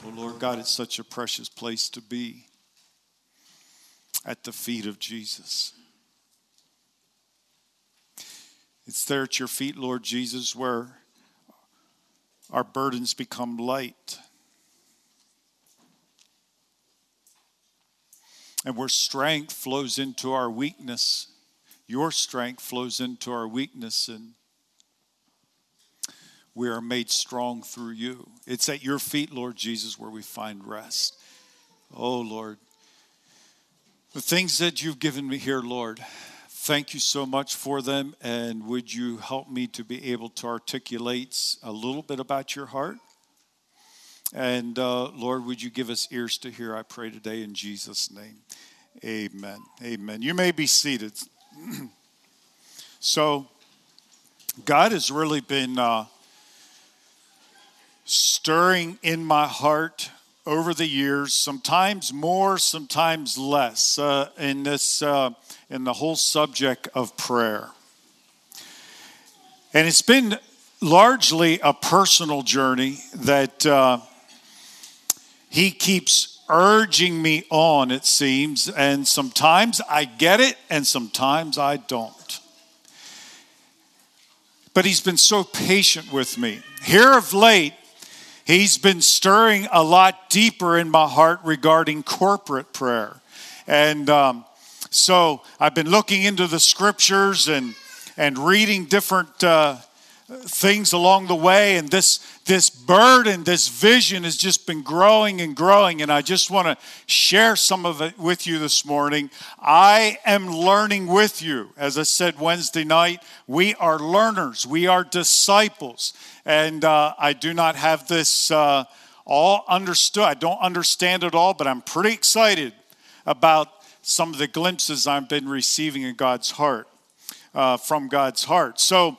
Oh, Lord God, it's such a precious place to be at the feet of Jesus. It's there at your feet, Lord Jesus, where our burdens become light. And where strength flows into our weakness. Your strength flows into our weakness, and we are made strong through you. It's at your feet, Lord Jesus, where we find rest. Oh, Lord, the things that you've given me here, Lord, thank you so much for them. And would you help me to be able to articulate a little bit about your heart? And Lord, would you give us ears to hear, I pray today in Jesus' name. Amen. Amen. You may be seated. So, God has really been stirring in my heart over the years, sometimes more, sometimes less, in the whole subject of prayer. And it's been largely a personal journey that he keeps urging me on, it seems, and sometimes I get it and sometimes I don't. But he's been so patient with me. Here of late, he's been stirring a lot deeper in my heart regarding corporate prayer. And so I've been looking into the scriptures and reading different things along the way. And this burden, this vision has just been growing and growing. And I just want to share some of it with you this morning. I am learning with you. As I said Wednesday night, we are learners. We are disciples. And I do not have this all understood. I don't understand it all, but I'm pretty excited about some of the glimpses I've been receiving in God's heart, from God's heart. So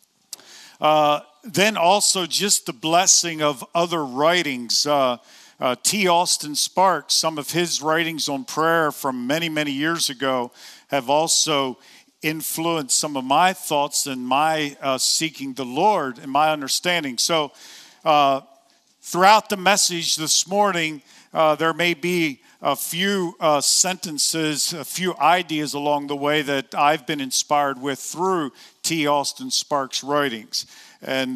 then also just the blessing of other writings. T. Austin Sparks, some of his writings on prayer from many, many years ago have also influenced some of my thoughts and my seeking the Lord and my understanding. So throughout the message this morning, there may be a few sentences, a few ideas along the way that I've been inspired with through T. Austin Sparks' writings. And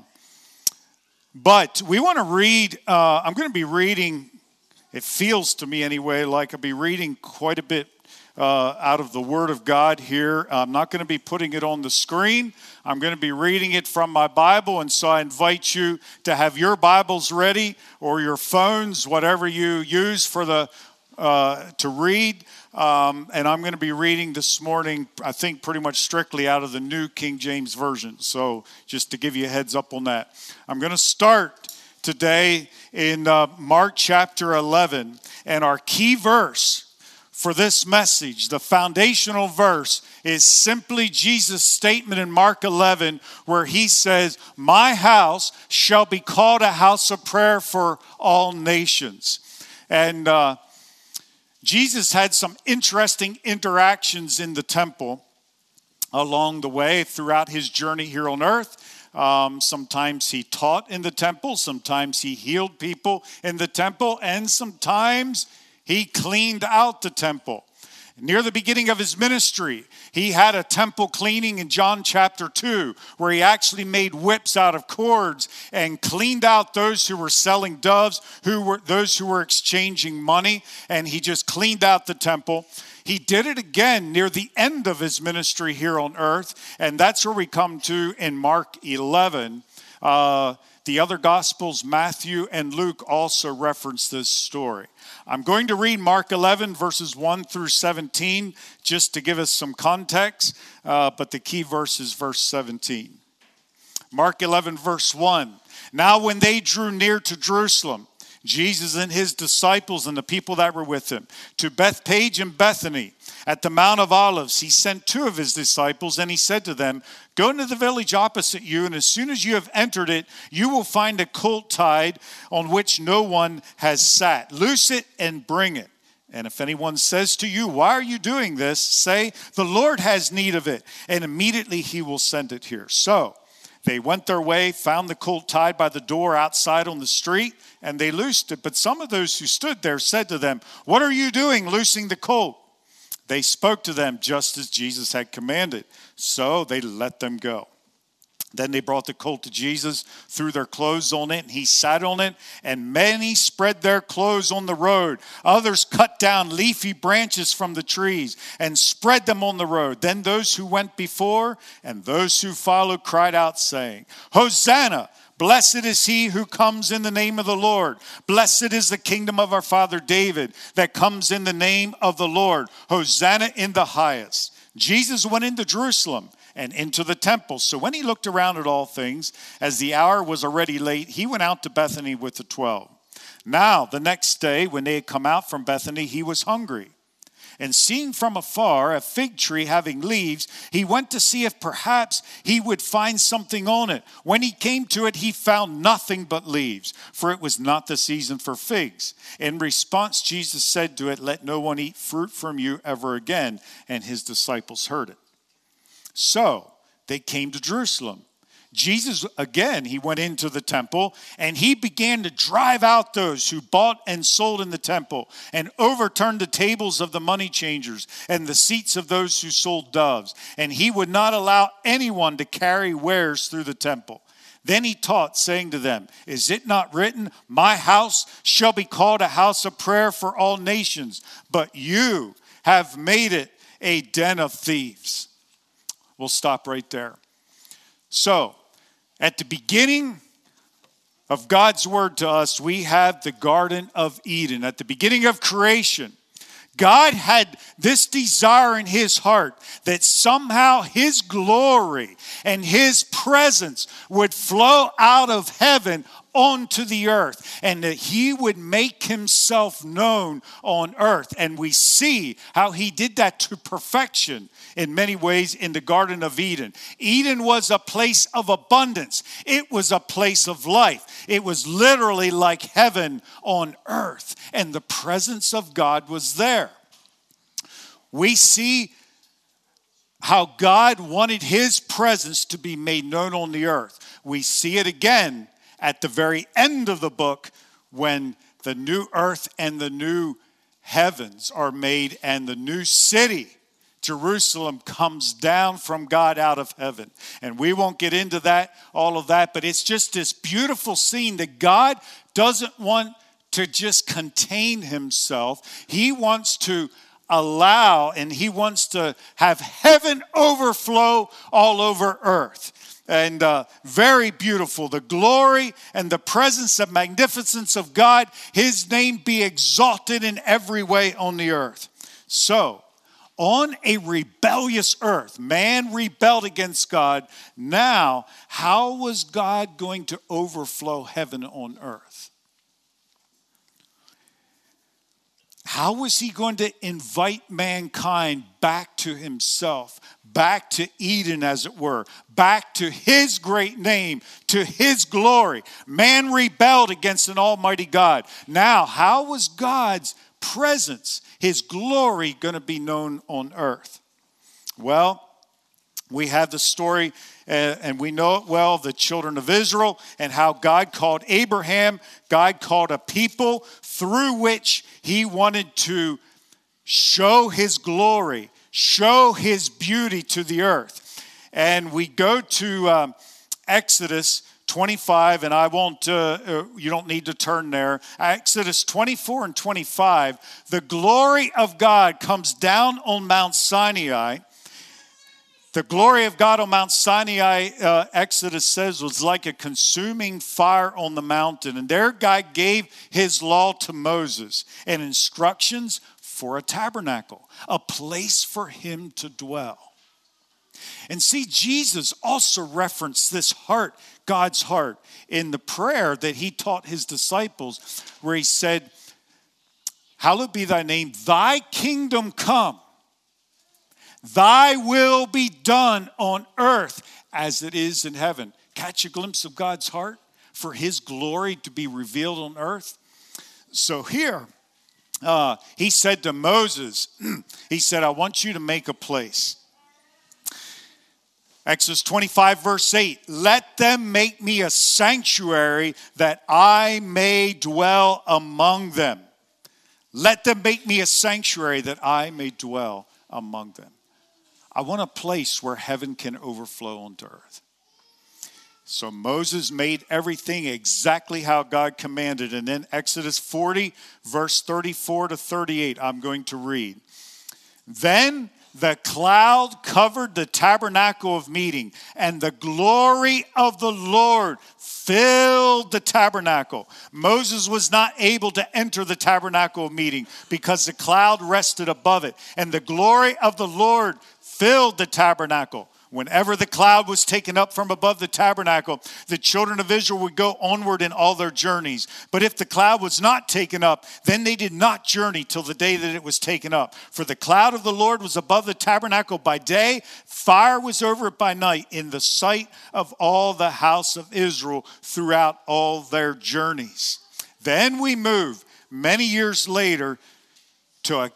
but we want to read, I'm going to be reading, it feels to me anyway, like I'll be reading quite a bit out of the Word of God here. I'm not going to be putting it on the screen. I'm going to be reading it from my Bible, and so I invite you to have your Bibles ready or your phones, whatever you use for the to read. And I'm going to be reading this morning, I think, pretty much strictly out of the New King James Version. So just to give you a heads up on that. I'm going to start today in Mark chapter 11, and our key verse for this message, the foundational verse, is simply Jesus' statement in Mark 11 where he says, "My house shall be called a house of prayer for all nations." And Jesus had some interesting interactions in the temple along the way throughout his journey here on earth. Sometimes he taught in the temple, sometimes he healed people in the temple, and sometimes he cleaned out the temple. Near the beginning of his ministry, he had a temple cleaning in John chapter 2, where he actually made whips out of cords and cleaned out those who were selling doves, those who were exchanging money, and he just cleaned out the temple. He did it again near the end of his ministry here on earth, and that's where we come to in Mark 11. The other Gospels, Matthew and Luke, also reference this story. I'm going to read Mark 11, verses 1 through 17, just to give us some context, but the key verse is verse 17. Mark 11, verse 1. Now when they drew near to Jerusalem, Jesus and his disciples and the people that were with him, to Bethpage and Bethany at the Mount of Olives, he sent two of his disciples, and he said to them, "Go into the village opposite you, and as soon as you have entered it, you will find a colt tied on which no one has sat. Loose it and bring it. And if anyone says to you, 'Why are you doing this?' say, 'The Lord has need of it,' and immediately he will send it here." So They went their way, found the colt tied by the door outside on the street, and they loosed it. But some of those who stood there said to them, "What are you doing loosing the colt?" They spoke to them just as Jesus had commanded. So they let them go. Then they brought the colt to Jesus, threw their clothes on it, and he sat on it. And many spread their clothes on the road. Others cut down leafy branches from the trees and spread them on the road. Then those who went before and those who followed cried out, saying, "Hosanna! Blessed is he who comes in the name of the Lord. Blessed is the kingdom of our father David that comes in the name of the Lord. Hosanna in the highest." Jesus went into Jerusalem and into the temple. So when he looked around at all things, as the hour was already late, he went out to Bethany with the 12. Now, the next day, when they had come out from Bethany, he was hungry. And seeing from afar a fig tree having leaves, he went to see if perhaps he would find something on it. When he came to it, he found nothing but leaves, for it was not the season for figs. In response, Jesus said to it, "Let no one eat fruit from you ever again." And his disciples heard it. So they came to Jerusalem. Jesus, again, he went into the temple and he began to drive out those who bought and sold in the temple and overturned the tables of the money changers and the seats of those who sold doves. And he would not allow anyone to carry wares through the temple. Then he taught, saying to them, "Is it not written, 'My house shall be called a house of prayer for all nations'? But you have made it a den of thieves." We'll stop right there. So, at the beginning of God's word to us, we have the Garden of Eden. At the beginning of creation, God had this desire in his heart that somehow his glory and his presence would flow out of heaven onto the earth, and that he would make himself known on earth. And we see how he did that to perfection in many ways in the Garden of Eden. Eden was a place of abundance. It was a place of life. It was literally like heaven on earth, and the presence of God was there. We see how God wanted his presence to be made known on the earth. We see it again at the very end of the book when the new earth and the new heavens are made and the new city, Jerusalem, comes down from God out of heaven. And we won't get into that, all of that, but it's just this beautiful scene that God doesn't want to just contain himself. He wants to allow, and he wants to have heaven overflow all over earth. And very beautiful. The glory and the presence and magnificence of God, his name be exalted in every way on the earth. So, on a rebellious earth, man rebelled against God. Now, how was God going to overflow heaven on earth? How was he going to invite mankind back to himself, back to Eden, as it were, back to his great name, to his glory? Man rebelled against an almighty God. Now, how was God's presence, his glory, going to be known on earth? Well, we have the story, and we know it well, the children of Israel, and how God called Abraham. God called a people through which he wanted to show his glory, show his beauty to the earth. And we go to Exodus 25, and I won't, you don't need to turn there. Exodus 24 and 25, the glory of God comes down on Mount Sinai. The glory of God on Mount Sinai, Exodus says, was like a consuming fire on the mountain. And there God gave his law to Moses and instructions for a tabernacle, a place for him to dwell. And see, Jesus also referenced this heart, God's heart, in the prayer that he taught his disciples, where he said, "Hallowed be thy name, thy kingdom come. Thy will be done on earth as it is in heaven." Catch a glimpse of God's heart for his glory to be revealed on earth. So here, he said to Moses, he said, "I want you to make a place." Exodus 25, verse 8, let them make me a sanctuary that I may dwell among them. Let them make me a sanctuary that I may dwell among them. I want a place where heaven can overflow onto earth. So Moses made everything exactly how God commanded. And then Exodus 40, verse 34 to 38, I'm going to read. Then the cloud covered the tabernacle of meeting, and the glory of the Lord filled the tabernacle. Moses was not able to enter the tabernacle of meeting because the cloud rested above it, and the glory of the Lord filled the tabernacle. Whenever the cloud was taken up from above the tabernacle, the children of Israel would go onward in all their journeys. But if the cloud was not taken up, then they did not journey till the day that it was taken up. For the cloud of the Lord was above the tabernacle by day, fire was over it by night, in the sight of all the house of Israel throughout all their journeys. Then we move many years later to a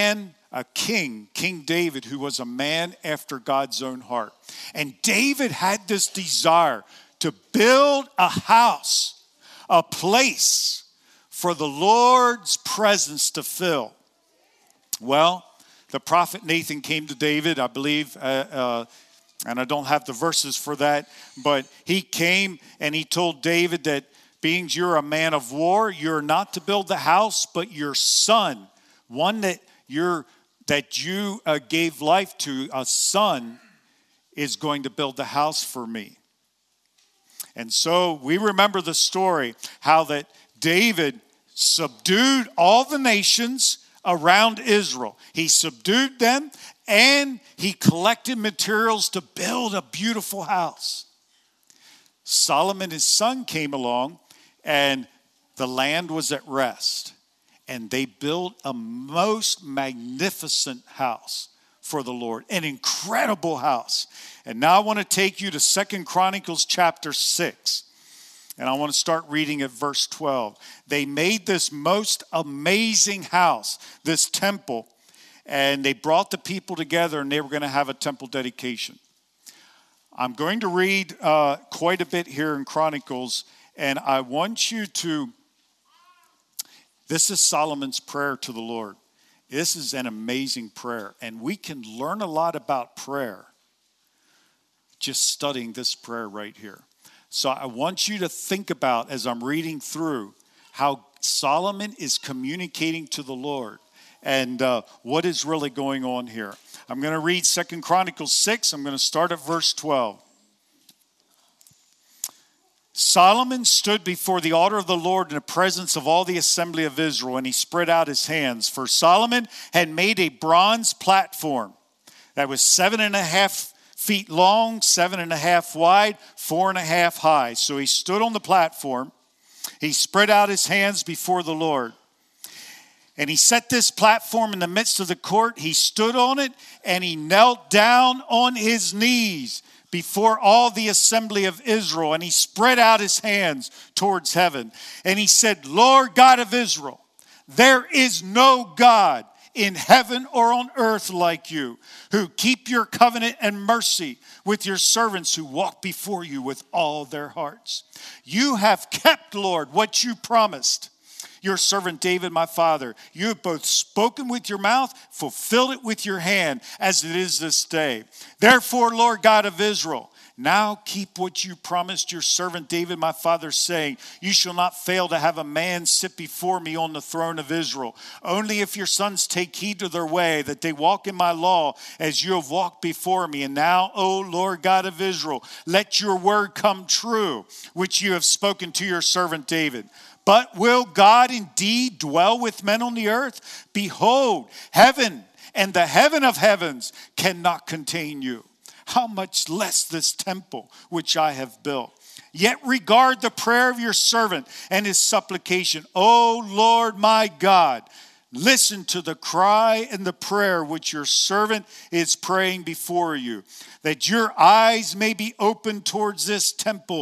king, King David, who was a man after God's own heart. And David had this desire to build a house, a place for the Lord's presence to fill. Well, the prophet Nathan came to David, I believe, and I don't have the verses for that, but he came and he told David that being you're a man of war, you're not to build the house, but your son, one that you gave life to, a son, is going to build the house for me. And so we remember the story, how that David subdued all the nations around Israel. He subdued them, and he collected materials to build a beautiful house. Solomon, his son, came along, and the land was at rest. And they built a most magnificent house for the Lord, an incredible house. And now I want to take you to 2 Chronicles chapter 6. And I want to start reading at verse 12. They made this most amazing house, this temple, and they brought the people together, and they were going to have a temple dedication. I'm going to read quite a bit here in Chronicles, and I want you to... This is Solomon's prayer to the Lord. This is an amazing prayer. And we can learn a lot about prayer just studying this prayer right here. So I want you to think about, as I'm reading through, how Solomon is communicating to the Lord and what is really going on here. I'm going to read 2 Chronicles 6. I'm going to start at verse 12. Solomon stood before the altar of the Lord in the presence of all the assembly of Israel, and he spread out his hands. For Solomon had made a bronze platform that was 7.5 feet long, 7.5 wide, 4.5 high. So he stood on the platform. He spread out his hands before the Lord. And he set this platform in the midst of the court. He stood on it, and he knelt down on his knees before all the assembly of Israel, and he spread out his hands towards heaven. And he said, Lord God of Israel, there is no God in heaven or on earth like you, who keep your covenant and mercy with your servants who walk before you with all their hearts. You have kept, Lord, what you promised your servant David, my father. You have both spoken with your mouth, fulfilled it with your hand, as it is this day. Therefore, Lord God of Israel, now keep what you promised your servant David, my father, saying, you shall not fail to have a man sit before me on the throne of Israel. Only if your sons take heed to their way, that they walk in my law as you have walked before me. And now, O Lord God of Israel, let your word come true, which you have spoken to your servant David. But will God indeed dwell with men on the earth? Behold, heaven and the heaven of heavens cannot contain you. How much less this temple which I have built? Yet regard the prayer of your servant and his supplication. O Lord my God, listen to the cry and the prayer which your servant is praying before you, that your eyes may be opened towards this temple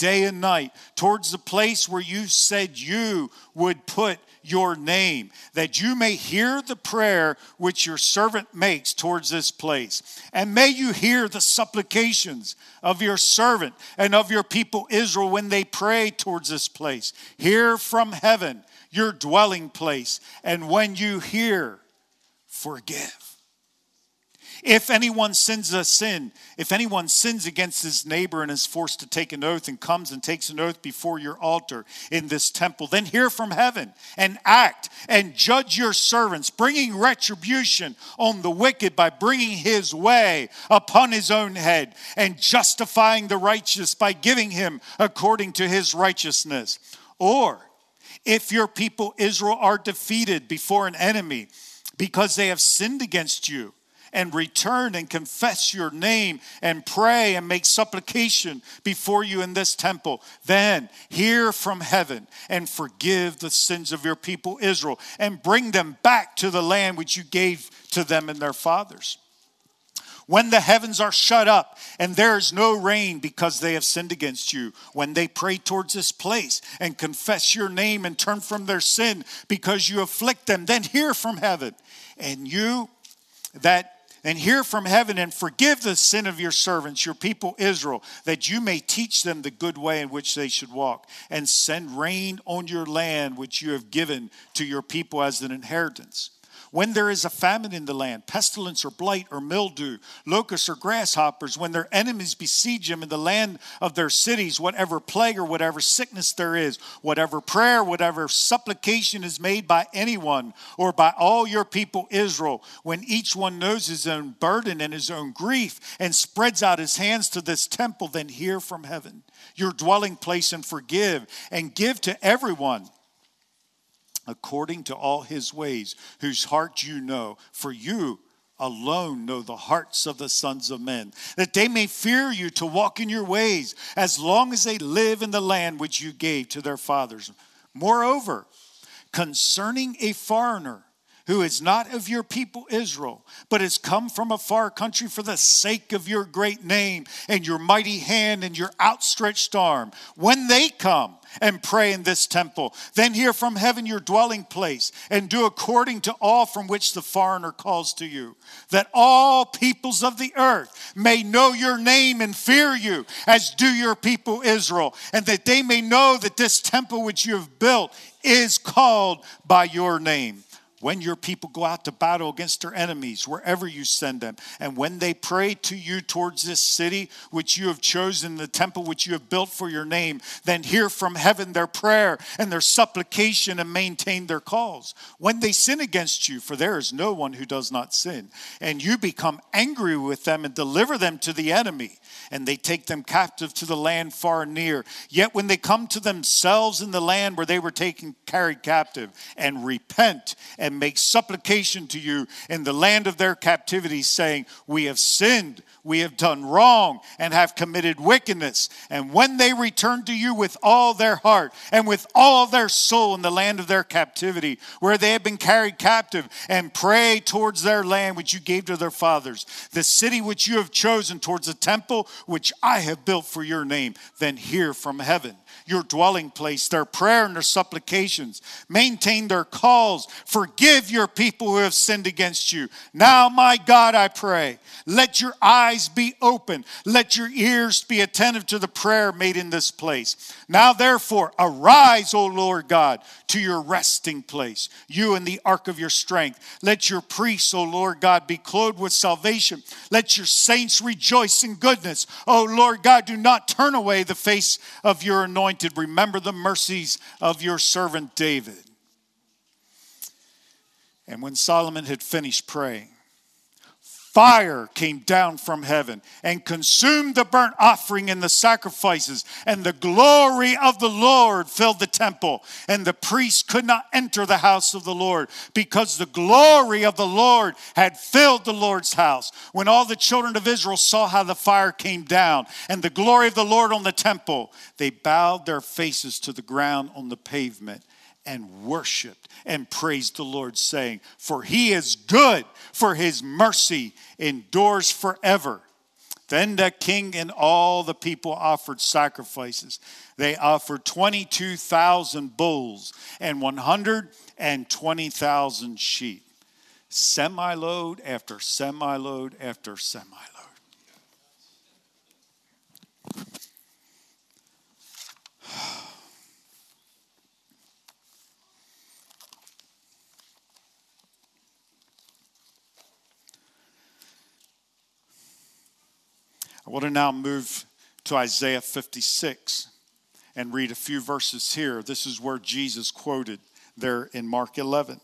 day and night towards the place where you said you would put your name, that you may hear the prayer which your servant makes towards this place. And may you hear the supplications of your servant and of your people Israel when they pray towards this place. Hear from heaven your dwelling place, and when you hear, forgive. If anyone sins against his neighbor and is forced to take an oath and comes and takes an oath before your altar in this temple, then hear from heaven and act and judge your servants, bringing retribution on the wicked by bringing his way upon his own head, and justifying the righteous by giving him according to his righteousness. Or if your people Israel are defeated before an enemy because they have sinned against you, and return and confess your name and pray and make supplication before you in this temple, then hear from heaven and forgive the sins of your people Israel and bring them back to the land which you gave to them and their fathers. When the heavens are shut up and there is no rain because they have sinned against you, when they pray towards this place and confess your name and turn from their sin because you afflict them, then hear from heaven and hear from heaven and forgive the sin of your servants, your people Israel, that you may teach them the good way in which they should walk, and send rain on your land which you have given to your people as an inheritance. When there is a famine in the land, pestilence or blight or mildew, locusts or grasshoppers, when their enemies besiege them in the land of their cities, whatever plague or whatever sickness there is, whatever prayer, whatever supplication is made by anyone or by all your people Israel, when each one knows his own burden and his own grief and spreads out his hands to this temple, then hear from heaven your dwelling place and forgive and give to everyone according to all his ways, whose heart you know, for you alone know the hearts of the sons of men, that they may fear you to walk in your ways as long as they live in the land which you gave to their fathers. Moreover, concerning a foreigner who is not of your people Israel, but has come from a far country for the sake of your great name and your mighty hand and your outstretched arm, when they come and pray in this temple, then hear from heaven your dwelling place, and do according to all from which the foreigner calls to you, that all peoples of the earth may know your name and fear you, as do your people Israel, and that they may know that this temple which you have built is called by your name. When your people go out to battle against their enemies, wherever you send them, and when they pray to you towards this city which you have chosen, the temple which you have built for your name, then hear from heaven their prayer and their supplication and maintain their calls. When they sin against you, for there is no one who does not sin, and you become angry with them and deliver them to the enemy, and they take them captive to the land far and near. Yet when they come to themselves in the land where they were carried captive, and repent and make supplication to you in the land of their captivity, saying, we have sinned, we have done wrong, and have committed wickedness. And when they return to you with all their heart and with all their soul in the land of their captivity, where they have been carried captive, and pray towards their land which you gave to their fathers, the city which you have chosen, towards the temple which I have built for your name, then hear from heaven your dwelling place, their prayer and their supplications. Maintain their calls. Forgive your people who have sinned against you. Now, my God, I pray, let your eyes be open. Let your ears be attentive to the prayer made in this place. Now, therefore, arise, O Lord God, to your resting place, you and the ark of your strength. Let your priests, O Lord God, be clothed with salvation. Let your saints rejoice in goodness. O Lord God, do not turn away the face of your anointed. Remember the mercies of your servant David. And when Solomon had finished praying, fire came down from heaven and consumed the burnt offering and the sacrifices, and the glory of the Lord filled the temple, and the priests could not enter the house of the Lord, because the glory of the Lord had filled the Lord's house. When all the children of Israel saw how the fire came down and the glory of the Lord on the temple, they bowed their faces to the ground on the pavement and worshiped and praised the Lord, saying, for he is good, for his mercy endures forever. Then the king and all the people offered sacrifices. They offered 22,000 bulls and 120,000 sheep. Semi-load after semi-load after semi-load. I want to now move to Isaiah 56 and read a few verses here. This is where Jesus quoted there in Mark 11.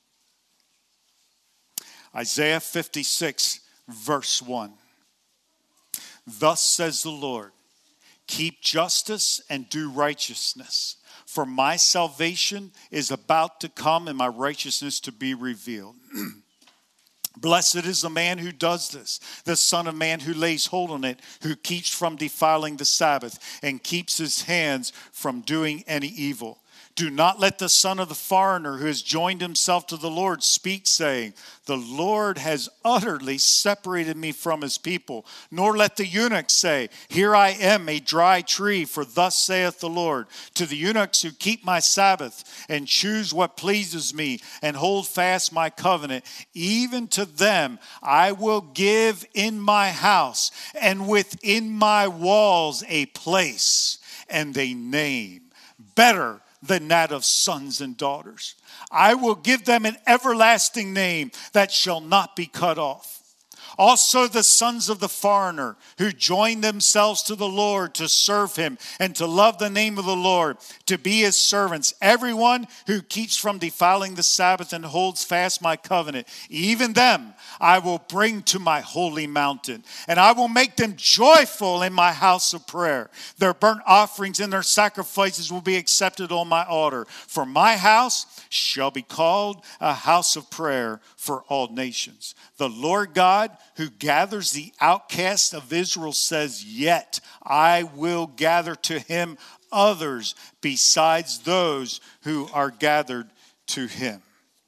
Isaiah 56, verse 1. Thus says the Lord, keep justice and do righteousness, for my salvation is about to come and my righteousness to be revealed. Blessed is the man who does this, the Son of Man who lays hold on it, who keeps from defiling the Sabbath and keeps his hands from doing any evil. Do not let the son of the foreigner who has joined himself to the Lord speak, saying, the Lord has utterly separated me from his people. Nor let the eunuch say, here I am, a dry tree, for thus saith the Lord. To the eunuchs who keep my Sabbath and choose what pleases me and hold fast my covenant, even to them I will give in my house and within my walls a place and a name better than that of sons and daughters. I will give them an everlasting name that shall not be cut off. Also the sons of the foreigner who join themselves to the Lord to serve him and to love the name of the Lord, to be his servants. Everyone who keeps from defiling the Sabbath and holds fast my covenant, even them I will bring to my holy mountain, and I will make them joyful in my house of prayer. Their burnt offerings and their sacrifices will be accepted on my altar. For my house shall be called a house of prayer for all nations. The Lord God who gathers the outcasts of Israel says, yet I will gather to him others besides those who are gathered to him.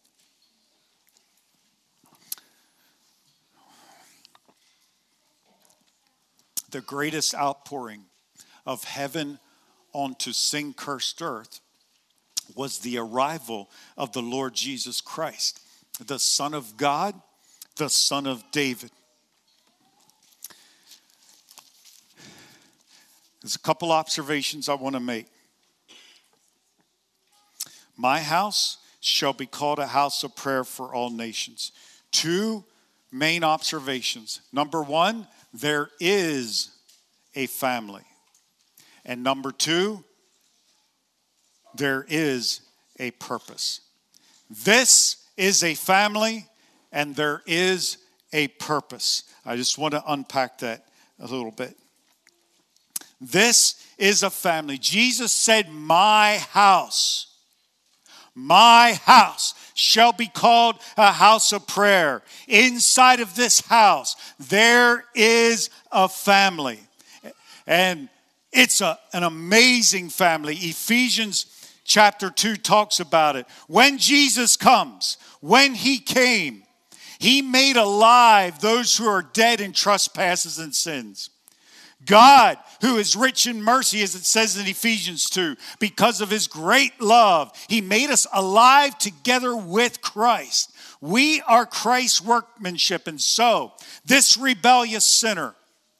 The greatest outpouring of heaven onto sin-cursed earth was the arrival of the Lord Jesus Christ, the Son of God, the Son of David. There's a couple observations I want to make. My house shall be called a house of prayer for all nations. Two main observations. Number one, there is a family. And number two, there is a purpose. This is a family and there is a purpose. I just want to unpack that a little bit. This is a family. Jesus said, my house shall be called a house of prayer. Inside of this house, there is a family. And it's an amazing family. Ephesians chapter 2 talks about it. When Jesus comes, when he came, he made alive those who are dead in trespasses and sins. God, who is rich in mercy, as it says in Ephesians 2, because of his great love, he made us alive together with Christ. We are Christ's workmanship. And so, this rebellious sinner,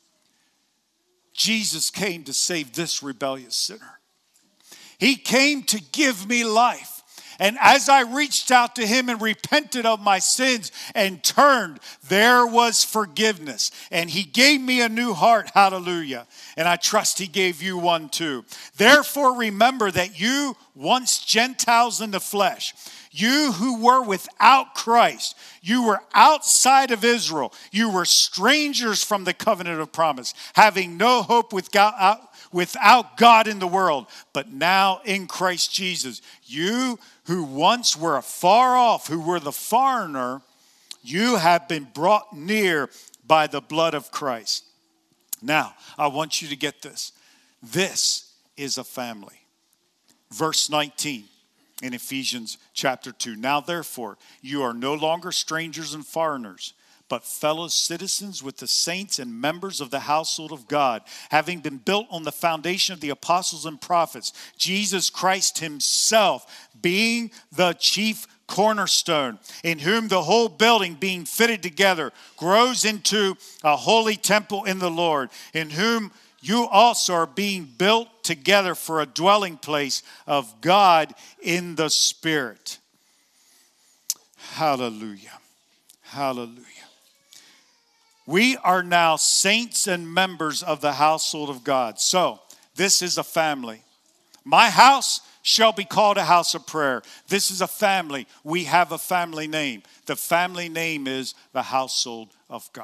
Jesus came to save this rebellious sinner. He came to give me life. And as I reached out to him and repented of my sins and turned, there was forgiveness. And he gave me a new heart. Hallelujah. And I trust he gave you one too. Therefore, remember that you, once Gentiles in the flesh, you who were without Christ, you were outside of Israel, you were strangers from the covenant of promise, having no hope without God in the world. But now in Christ Jesus, you who once were afar off, who were the foreigner, you have been brought near by the blood of Christ. Now, I want you to get this. This is a family. Verse 19 in Ephesians chapter 2. Now, therefore, you are no longer strangers and foreigners, but fellow citizens with the saints and members of the household of God, having been built on the foundation of the apostles and prophets, Jesus Christ himself being the chief cornerstone, in whom the whole building being fitted together grows into a holy temple in the Lord, in whom you also are being built together for a dwelling place of God in the Spirit. Hallelujah. Hallelujah. We are now saints and members of the household of God. So, this is a family. My house shall be called a house of prayer. This is a family. We have a family name. The family name is the household of God.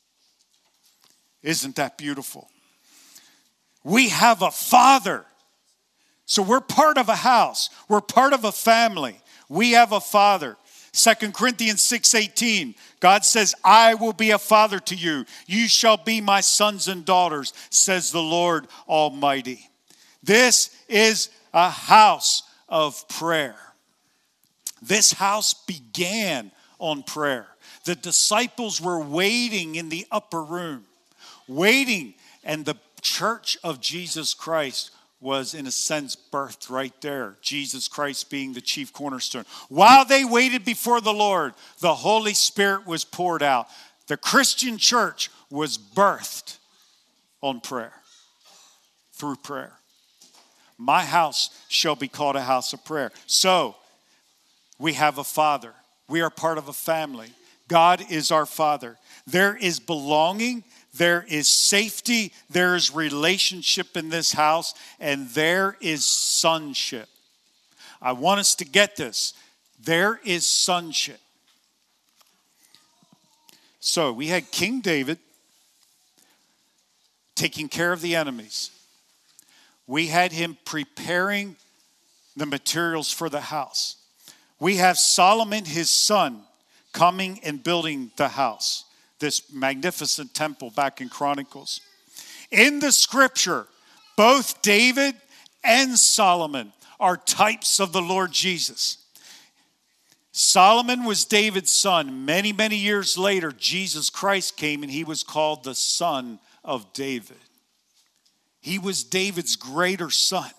Isn't that beautiful? We have a father. So we're part of a house. We're part of a family. We have a father. 2 Corinthians 6:18, God says, I will be a father to you. You shall be my sons and daughters, says the Lord Almighty. This is a house of prayer. This house began on prayer. The disciples were waiting in the upper room, waiting, and the church of Jesus Christ was, in a sense, birthed right there. Jesus Christ being the chief cornerstone. While they waited before the Lord, the Holy Spirit was poured out. The Christian church was birthed on prayer, through prayer. My house shall be called a house of prayer. So, we have a father. We are part of a family. God is our father. There is belonging. There is safety, there is relationship in this house, and there is sonship. I want us to get this. There is sonship. So we had King David taking care of the enemies. We had him preparing the materials for the house. We have Solomon, his son, coming and building the house. This magnificent temple back in Chronicles. In the scripture, both David and Solomon are types of the Lord Jesus. Solomon was David's son. Many, many years later, Jesus Christ came and he was called the Son of David. He was David's greater son.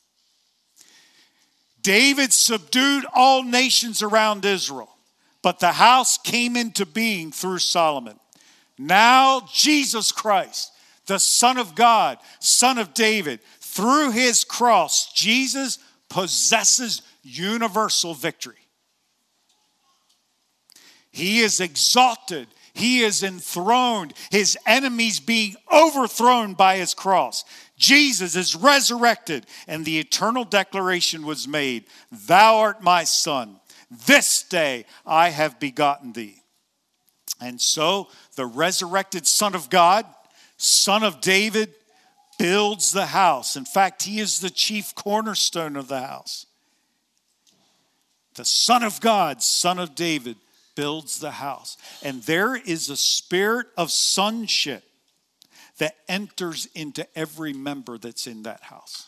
David subdued all nations around Israel. But the house came into being through Solomon. Now Jesus Christ, the Son of God, Son of David, through his cross, Jesus possesses universal victory. He is exalted. He is enthroned. His enemies being overthrown by his cross. Jesus is resurrected, and the eternal declaration was made, Thou art my son. This day I have begotten thee. And so the resurrected Son of God, Son of David, builds the house. In fact, he is the chief cornerstone of the house. The Son of God, Son of David, builds the house. And there is a spirit of sonship that enters into every member that's in that house.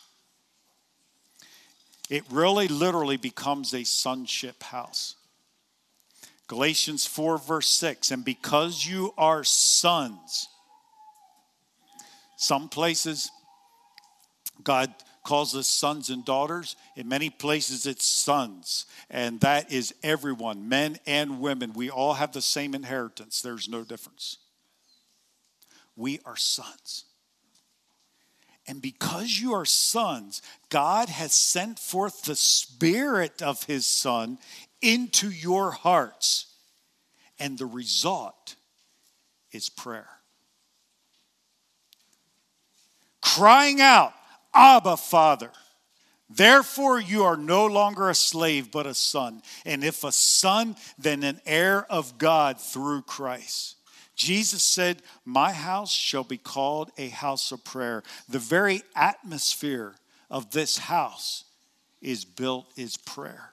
It really literally becomes a sonship house. Galatians 4 verse 6, and because you are sons. Some places God calls us sons and daughters. In many places it's sons. And that is everyone, men and women. We all have the same inheritance. There's no difference. We are sons. And because you are sons, God has sent forth the Spirit of his Son into your hearts. And the result is prayer. Crying out, Abba, Father. Therefore you are no longer a slave, but a son. And if a son, then an heir of God through Christ. Jesus said, my house shall be called a house of prayer. The very atmosphere of this house is prayer.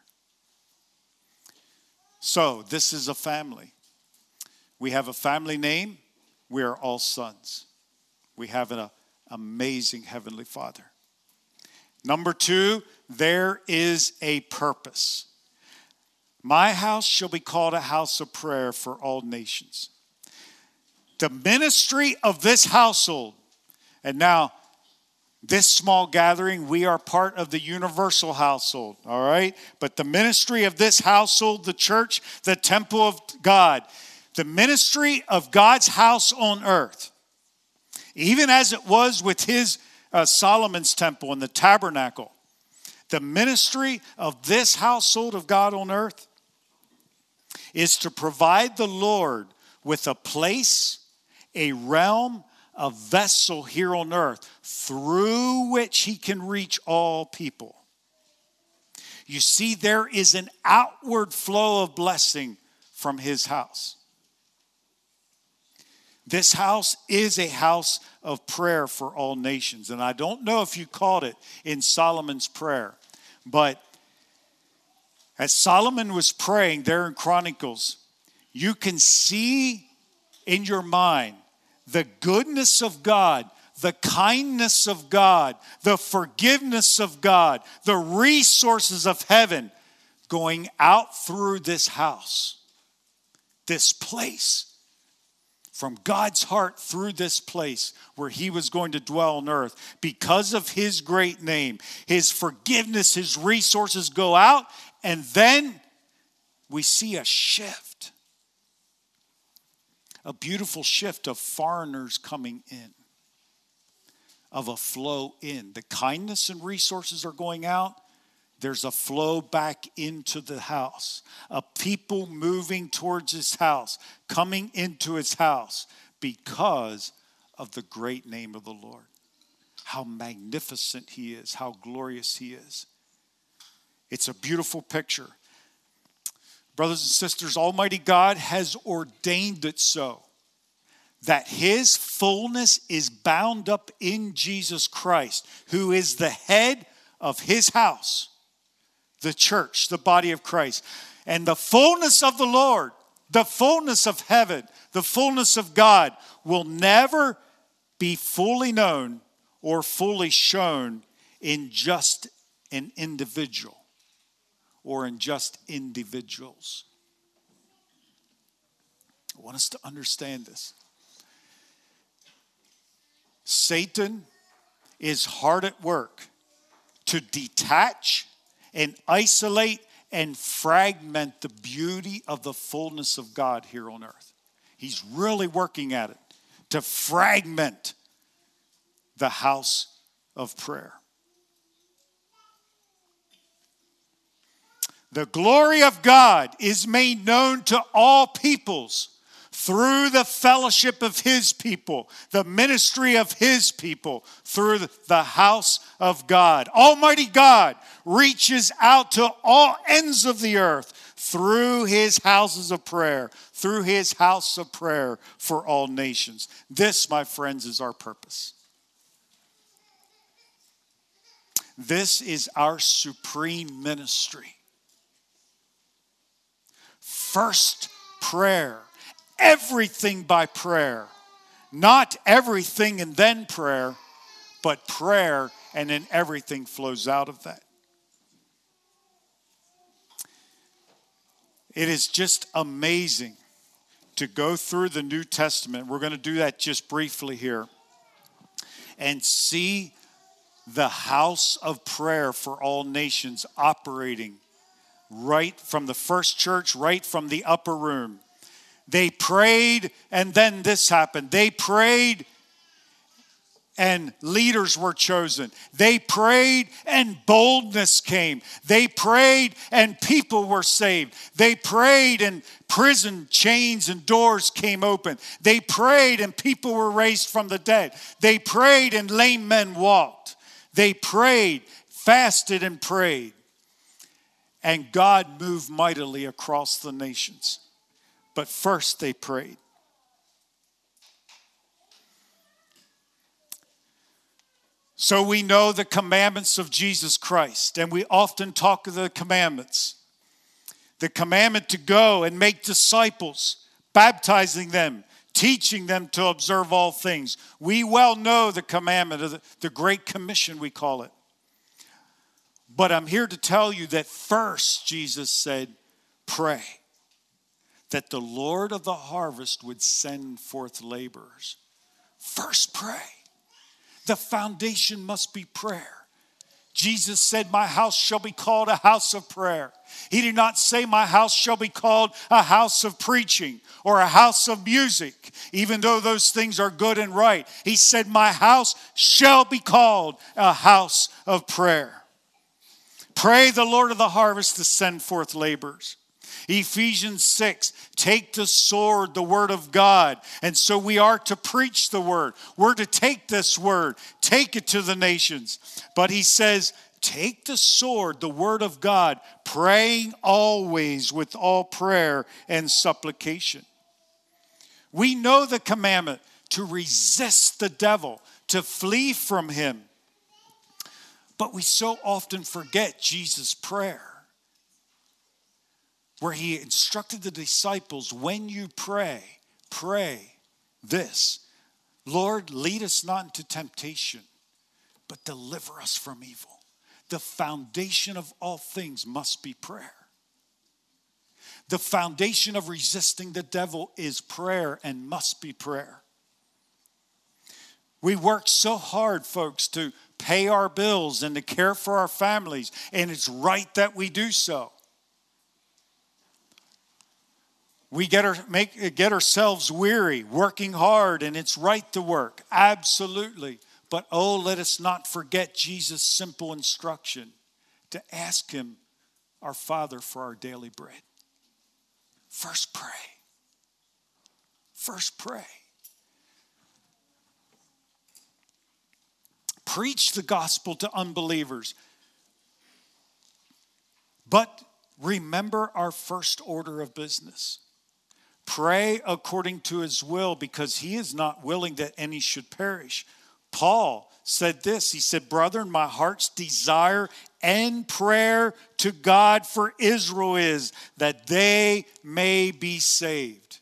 So this is a family. We have a family name. We are all sons. We have an amazing Heavenly Father. Number 2, there is a purpose. My house shall be called a house of prayer for all nations. The ministry of this household. And now, this small gathering, we are part of the universal household, all right? But the ministry of this household, the church, the temple of God, the ministry of God's house on earth, even as it was with his Solomon's temple and the tabernacle, the ministry of this household of God on earth is to provide the Lord with a place, a realm, a vessel here on earth through which he can reach all people. You see, there is an outward flow of blessing from his house. This house is a house of prayer for all nations. And I don't know if you caught it in Solomon's prayer, but as Solomon was praying there in Chronicles, you can see in your mind the goodness of God, the kindness of God, the forgiveness of God, the resources of heaven going out through this house, this place, from God's heart through this place where he was going to dwell on earth. Because of his great name, his forgiveness, his resources go out, and then we see a shift. A beautiful shift of foreigners coming in, of a flow in. The kindness and resources are going out. There's a flow back into the house. A people moving towards his house, coming into his house because of the great name of the Lord. How magnificent he is, how glorious he is. It's a beautiful picture. Brothers and sisters, Almighty God has ordained it so that his fullness is bound up in Jesus Christ, who is the head of his house, the church, the body of Christ. And the fullness of the Lord, the fullness of heaven, the fullness of God will never be fully known or fully shown in just an individual or in just individuals. I want us to understand this. Satan is hard at work to detach and isolate and fragment the beauty of the fullness of God here on earth. He's really working at it to fragment the house of prayer. The glory of God is made known to all peoples through the fellowship of his people, the ministry of his people, through the house of God. Almighty God reaches out to all ends of the earth through his houses of prayer, through his house of prayer for all nations. This, my friends, is our purpose. This is our supreme ministry. First, prayer. Everything by prayer. Not everything and then prayer, but prayer and then everything flows out of that. It is just amazing to go through the New Testament. We're going to do that just briefly here. And see the house of prayer for all nations operating right from the first church, right from the upper room. They prayed and then this happened. They prayed and leaders were chosen. They prayed and boldness came. They prayed and people were saved. They prayed and prison chains and doors came open. They prayed and people were raised from the dead. They prayed and lame men walked. They prayed, fasted and prayed. And God moved mightily across the nations. But first they prayed. So we know the commandments of Jesus Christ, and we often talk of the commandments. The commandment to go and make disciples, baptizing them, teaching them to observe all things. We well know the commandment of the Great Commission, we call it. But I'm here to tell you that first Jesus said, pray. that the Lord of the harvest would send forth laborers. First, pray. The foundation must be prayer. Jesus said, my house shall be called a house of prayer. He did not say my house shall be called a house of preaching or a house of music, even though those things are good and right. He said, my house shall be called a house of prayer. Pray the Lord of the harvest to send forth laborers. Ephesians 6, take the sword, the word of God. And so we are to preach the word. We're to take this word, take it to the nations. But he says, take the sword, the word of God, praying always with all prayer and supplication. We know the commandment to resist the devil, to flee from him. But we so often forget Jesus' prayer, where he instructed the disciples, when you pray, pray this. Lord, lead us not into temptation, but deliver us from evil. The foundation of all things must be prayer. The foundation of resisting the devil is prayer and must be prayer. We work so hard, folks, to pay our bills and to care for our families, and it's right that we do so. We get ourselves weary, working hard, and it's right to work. Absolutely. But oh, let us not forget Jesus' simple instruction to ask him, our Father, for our daily bread. First pray. First pray. Preach the gospel to unbelievers. But remember our first order of business. Pray according to his will, because he is not willing that any should perish. Paul said this. He said, brethren, my heart's desire and prayer to God for Israel is that they may be saved.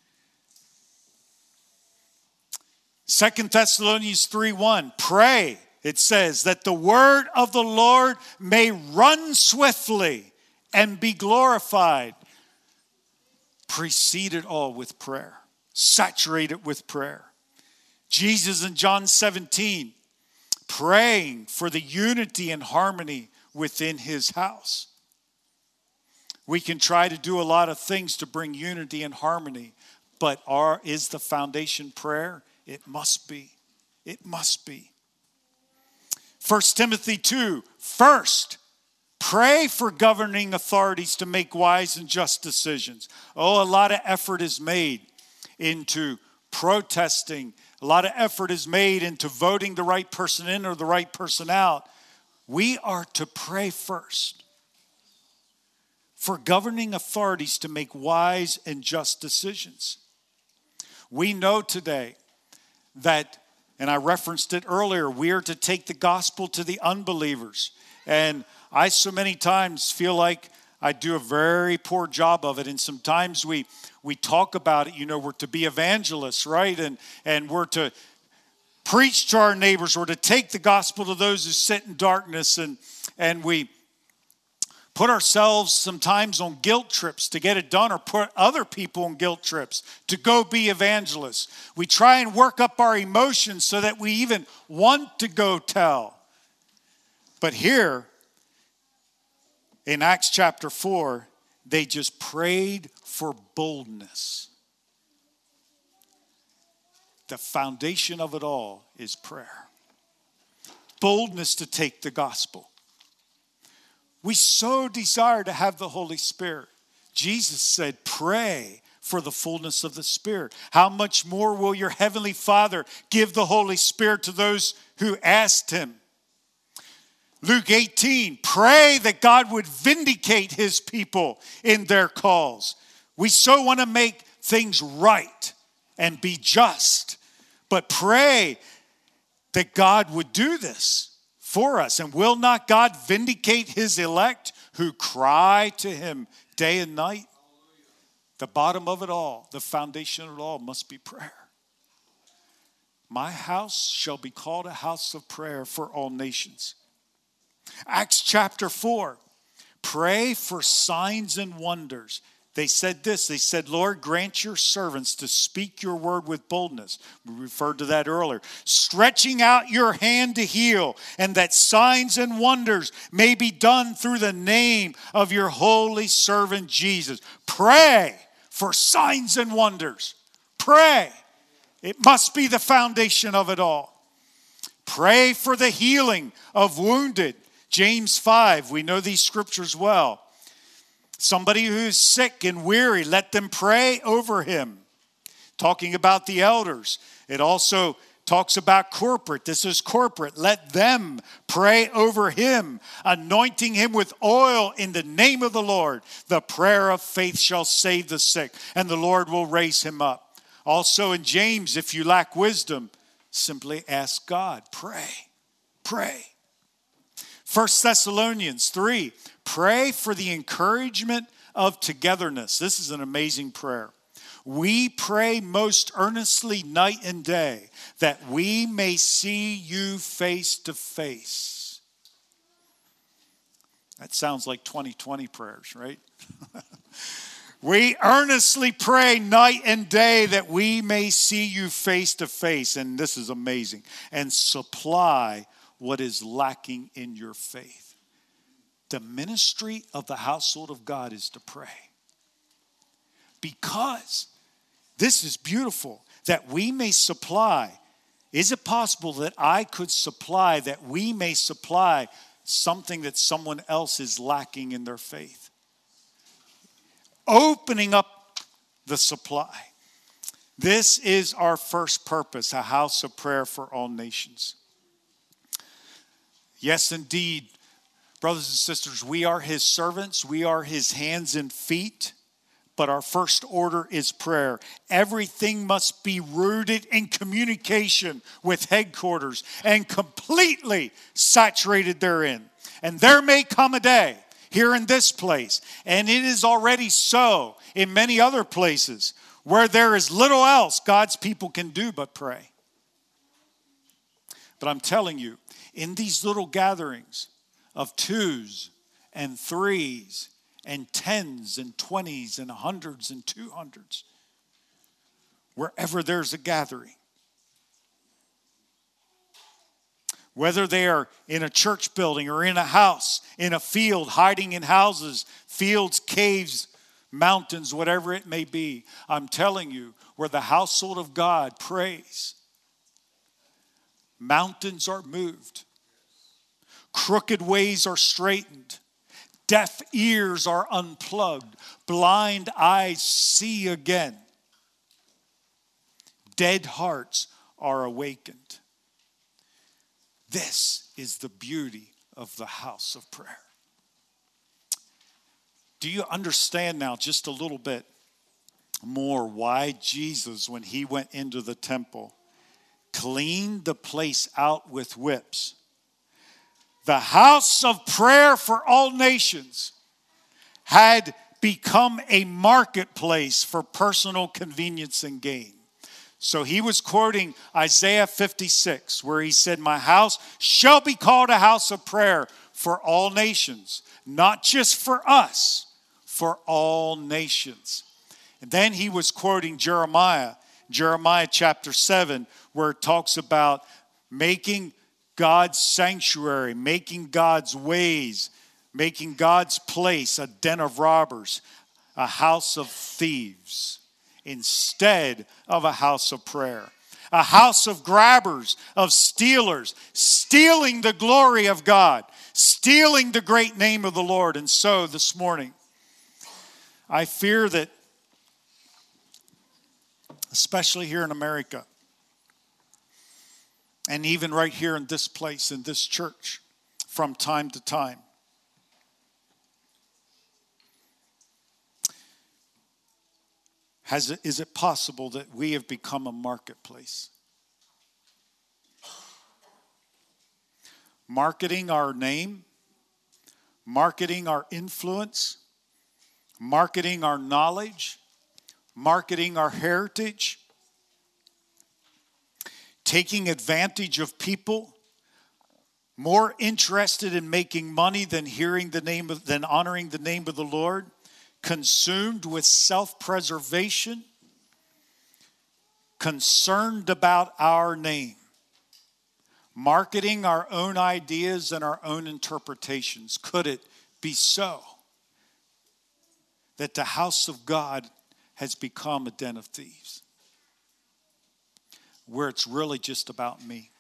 2 Thessalonians 3:1, pray, it says, that the word of the Lord may run swiftly and be glorified. Precede it all with prayer. Saturate it with prayer. Jesus in John 17, praying for the unity and harmony within his house. We can try to do a lot of things to bring unity and harmony, but is the foundation prayer? It must be. It must be. 1 Timothy 2, first, pray for governing authorities to make wise and just decisions. Oh, a lot of effort is made into protesting. A lot of effort is made into voting the right person in or the right person out. We are to pray first for governing authorities to make wise and just decisions. We know today that, and I referenced it earlier, we are to take the gospel to the unbelievers. And I so many times feel like I do a very poor job of it. And sometimes we talk about it, we're to be evangelists, right? And we're to preach to our neighbors. We're to take the gospel to those who sit in darkness. And we put ourselves sometimes on guilt trips to get it done, or put other people on guilt trips to go be evangelists. We try and work up our emotions so that we even want to go tell. But here, in Acts chapter 4, they just prayed for boldness. The foundation of it all is prayer. Boldness to take the gospel. We so desire to have the Holy Spirit. Jesus said, pray for the fullness of the Spirit. How much more will your heavenly Father give the Holy Spirit to those who asked him? Luke 18, pray that God would vindicate his people in their calls. We so want to make things right and be just, but pray that God would do this for us. And will not God vindicate his elect who cry to him day and night? The bottom of it all, the foundation of it all must be prayer. My house shall be called a house of prayer for all nations. Acts chapter 4, pray for signs and wonders. They said this. They said, Lord, grant your servants to speak your word with boldness. We referred to that earlier. Stretching out your hand to heal, and that signs and wonders may be done through the name of your holy servant Jesus. Pray for signs and wonders. Pray. It must be the foundation of it all. Pray for the healing of wounded. James 5, we know these scriptures well. Somebody who is sick and weary, let them pray over him. Talking about the elders. It also talks about corporate. This is corporate. Let them pray over him, anointing him with oil in the name of the Lord. The prayer of faith shall save the sick, and the Lord will raise him up. Also in James, if you lack wisdom, simply ask God. Pray. Pray. 1 Thessalonians 3, pray for the encouragement of togetherness. This is an amazing prayer. We pray most earnestly night and day that we may see you face to face. That sounds like 2020 prayers, right? We earnestly pray night and day that we may see you face to face. And this is amazing. And supply what is lacking in your faith. The ministry of the household of God is to pray. Because this is beautiful, that we may supply. Is it possible that I could supply, that we may supply something that someone else is lacking in their faith? Opening up the supply. This is our first purpose, a house of prayer for all nations. Yes, indeed, brothers and sisters, we are his servants. We are his hands and feet. But our first order is prayer. Everything must be rooted in communication with headquarters and completely saturated therein. And there may come a day here in this place, and it is already so in many other places, where there is little else God's people can do but pray. But I'm telling you, in these little gatherings of 2s and 3s and 10s and 20s and 100s and 200s, wherever there's a gathering, whether they are in a church building or in a house, in a field, hiding in houses, fields, caves, mountains, whatever it may be, I'm telling you, where the household of God prays, mountains are moved. Crooked ways are straightened. Deaf ears are unplugged. Blind eyes see again. Dead hearts are awakened. This is the beauty of the house of prayer. Do you understand now just a little bit more why Jesus, when he went into the temple, cleaned the place out with whips? The house of prayer for all nations had become a marketplace for personal convenience and gain. So he was quoting Isaiah 56, where he said, my house shall be called a house of prayer for all nations, not just for us, for all nations. And then he was quoting Jeremiah chapter 7, where it talks about making God's sanctuary, making God's ways, making God's place a den of robbers, a house of thieves, instead of a house of prayer. A house of grabbers, of stealers, stealing the glory of God, stealing the great name of the Lord. And so this morning, I fear that, especially here in America, and even right here in this place, in this church, from time to time, is it possible that we have become a marketplace? Marketing our name, marketing our influence, marketing our knowledge, marketing our heritage, taking advantage of people, more interested in making money than honoring the name of the Lord, consumed with self-preservation, concerned about our name, marketing our own ideas and our own interpretations. Could it be so that the house of God has become a den of thieves, where it's really just about me?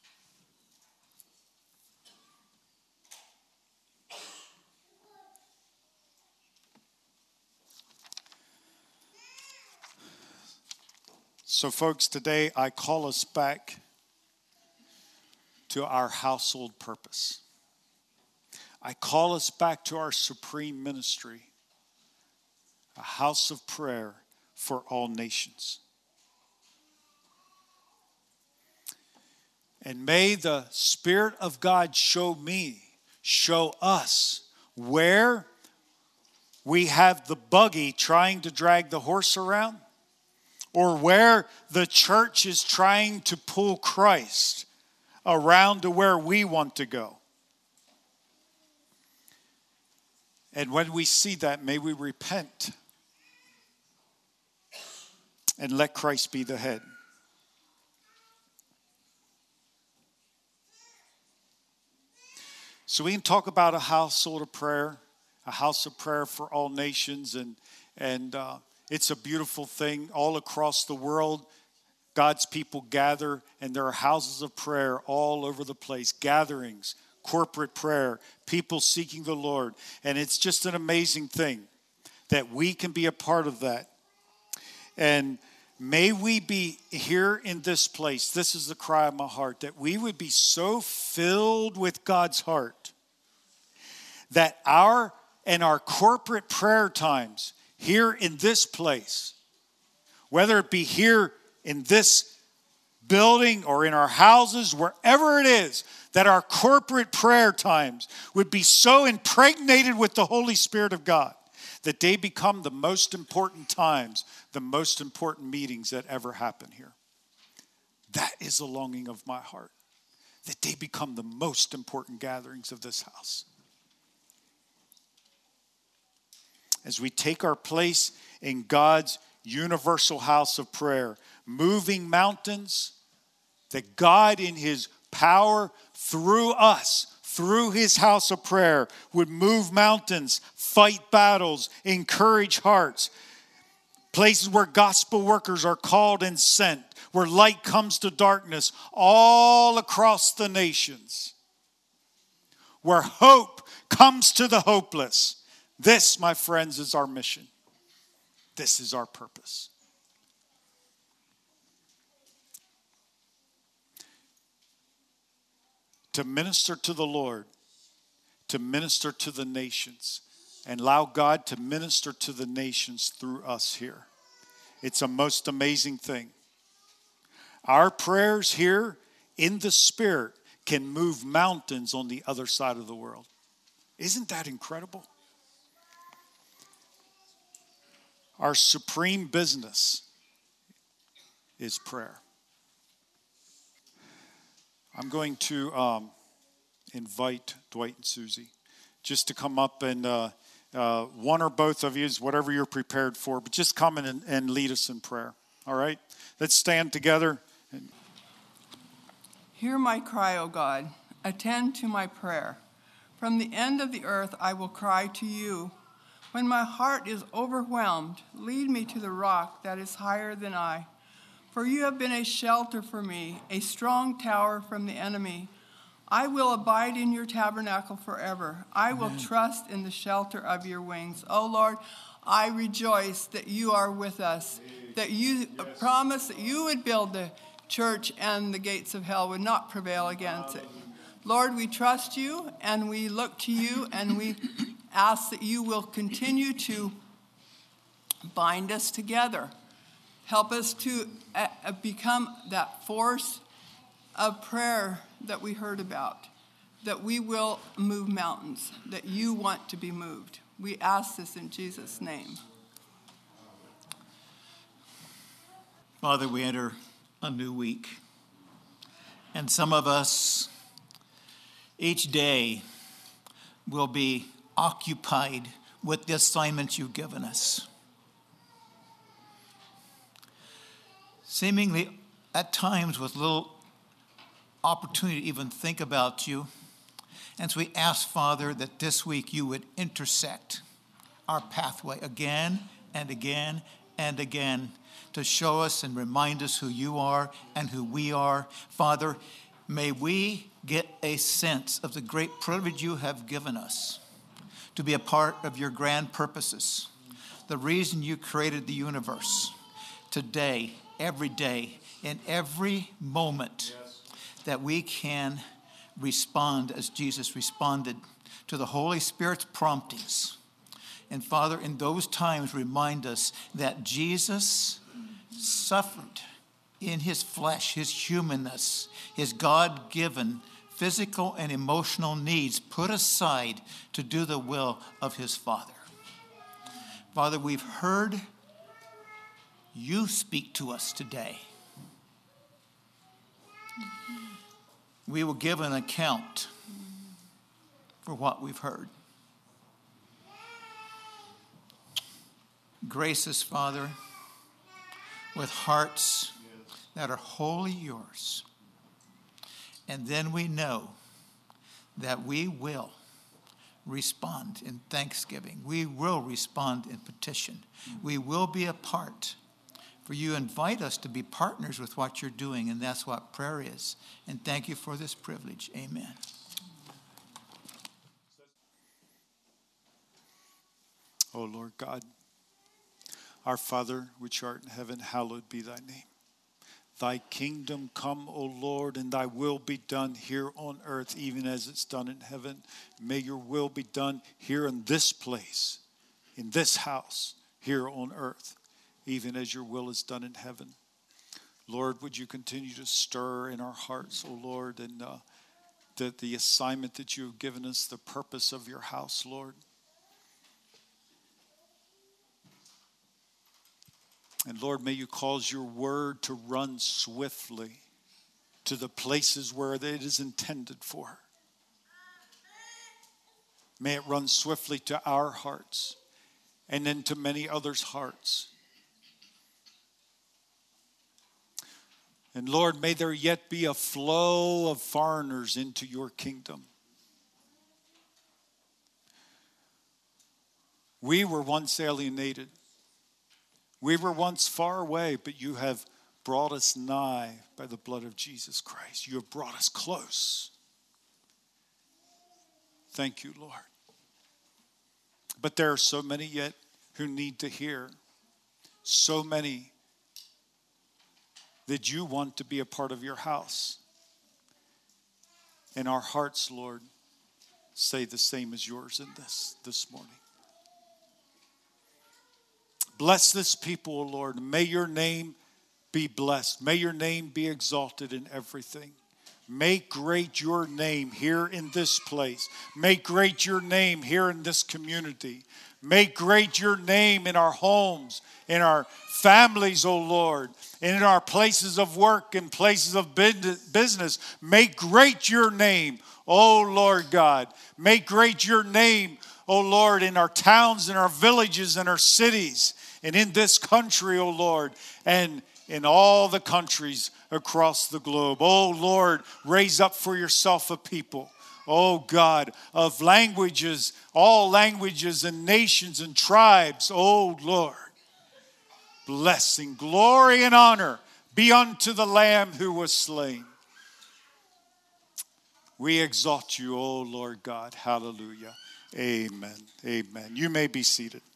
So, folks, today I call us back to our household purpose. I call us back to our supreme ministry, a house of prayer for all nations. And may the Spirit of God show us where we have the buggy trying to drag the horse around, or where the church is trying to pull Christ around to where we want to go. And when we see that, may we repent and let Christ be the head. So we can talk about a household of prayer, a house of prayer for all nations, and it's a beautiful thing. All across the world, God's people gather, and there are houses of prayer all over the place, gatherings, corporate prayer, people seeking the Lord. And it's just an amazing thing that we can be a part of that. And may we be here in this place, this is the cry of my heart, that we would be so filled with God's heart that our corporate prayer times here in this place, whether it be here in this building or in our houses, wherever it is, that our corporate prayer times would be so impregnated with the Holy Spirit of God that they become the most important times, the most important meetings that ever happen here. That is the longing of my heart, that they become the most important gatherings of this house. As we take our place in God's universal house of prayer, moving mountains, that God in his power through us, through his house of prayer, would move mountains, fight battles, encourage hearts. Places where gospel workers are called and sent, where light comes to darkness all across the nations, where hope comes to the hopeless. This, my friends, is our mission. This is our purpose. To minister to the Lord, to minister to the nations, and allow God to minister to the nations through us here. It's a most amazing thing. Our prayers here in the Spirit can move mountains on the other side of the world. Isn't that incredible? Our supreme business is prayer. I'm going to invite Dwight and Susie just to come up, and one or both of you, whatever you're prepared for, but just come in and lead us in prayer. All right? Let's stand together. Hear my cry, O God. Attend to my prayer. From the end of the earth I will cry to you. When my heart is overwhelmed, lead me to the rock that is higher than I. For you have been a shelter for me, a strong tower from the enemy. I will abide in your tabernacle forever. I will trust in the shelter of your wings. O Lord, I rejoice that you are with us, that you promised that you would build the church and the gates of hell would not prevail against it. Lord, we trust you and we look to you and we ask that you will continue to bind us together. Help us to become that force of prayer that we heard about, that we will move mountains, that you want to be moved. We ask this in Jesus' name. Father, we enter a new week, and some of us each day will be occupied with the assignments you've given us. Seemingly, at times, with little opportunity to even think about you. And so we ask, Father, that this week you would intersect our pathway again and again and again to show us and remind us who you are and who we are. Father, may we get a sense of the great privilege you have given us to be a part of your grand purposes, the reason you created the universe. Today, every day, in every moment, that we can respond as Jesus responded to the Holy Spirit's promptings. And Father, in those times, remind us that Jesus suffered in his flesh, his humanness, his God-given physical and emotional needs put aside to do the will of his Father. Father, we've heard you speak to us today. We will give an account for what we've heard. Grace us, Father, with hearts that are wholly yours. And then we know that we will respond in thanksgiving. We will respond in petition. We will be a part. For you invite us to be partners with what you're doing, and that's what prayer is. And thank you for this privilege. Amen. O Lord God, our Father, which art in heaven, hallowed be thy name. Thy kingdom come, O Lord, and thy will be done here on earth, even as it's done in heaven. May your will be done here in this place, in this house, here on earth, even as your will is done in heaven. Lord, would you continue to stir in our hearts, O Lord, and the assignment that you have given us, the purpose of your house, Lord. And Lord, may you cause your word to run swiftly to the places where it is intended for. May it run swiftly to our hearts and then to many others' hearts. And Lord, may there yet be a flow of foreigners into your kingdom. We were once alienated. We were once far away, but you have brought us nigh by the blood of Jesus Christ. You have brought us close. Thank you, Lord. But there are so many yet who need to hear. So many that you want to be a part of your house. And our hearts, Lord, say the same as yours in this morning. Bless this people, O Lord. May your name be blessed. May your name be exalted in everything. Make great your name here in this place. Make great your name here in this community. Make great your name in our homes, in our families, O Lord, and in our places of work and places of business. Make great your name, O Lord God. Make great your name, O Lord, in our towns, in our villages, in our cities, and in this country, O Lord, and in all the countries across the globe. Oh Lord, raise up for yourself a people, oh God, of languages, all languages and nations and tribes. Oh Lord, blessing, glory, and honor be unto the Lamb who was slain. We exalt you, oh Lord God. Hallelujah. Amen. Amen. You may be seated.